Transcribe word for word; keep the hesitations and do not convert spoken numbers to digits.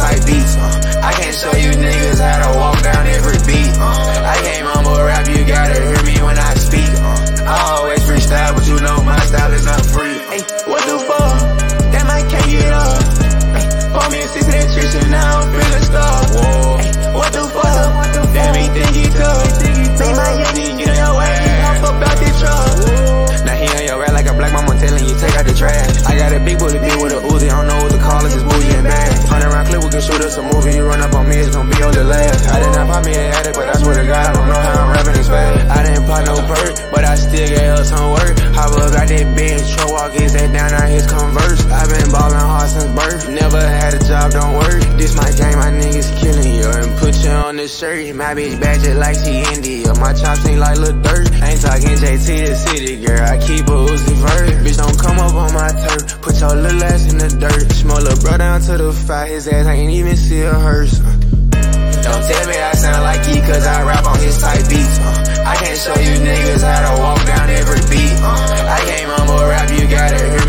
type beats. Uh, I can't show you niggas how to walk down every beat. Uh, I can't mumble rap, you gotta hear me when I speak. Uh, I always freestyle, but you know my style is not free. Hey, what the fuck? That mic can't get up. Hey, pour me a six of that Trisha, now I'm feeling stuck. Whoa. Hey, what the fuck? That me think he tough. Make my Yanni get in your way, hop up out the truck. Now he on your rap like a black mama telling you take out the trash. I got a big bullet bitch with a Uzi, I don't know what to call it, it's bougie and bad. Hundred round clip, we can shoot us a movie, you run up on me, it's gonna be on the last. I did not pop me an addict, but I swear to God, I don't know how I'm rapping this fast. I didn't pop no perk, but I still gave her some work. Hop up, got that bench, truck walk his head down, out his Converse. I been ballin' hard since birth, never had a job, don't work. This my game, my niggas killing you, and put you on the shirt. My bitch bad just like she India, my chops ain't like Lil Dirt. I ain't talking J T the city, girl, I keep a Uzi vert. Bitch, don't come up on my turf, put your little ass in the dirt. Small little bro down to the fire, his ass I ain't even see a hearse. Uh. Don't tell me I sound like he, cause I rap on his type beats. Uh. I can't show you niggas how to walk down every beat. Uh. I can't mumble rap, you gotta hear me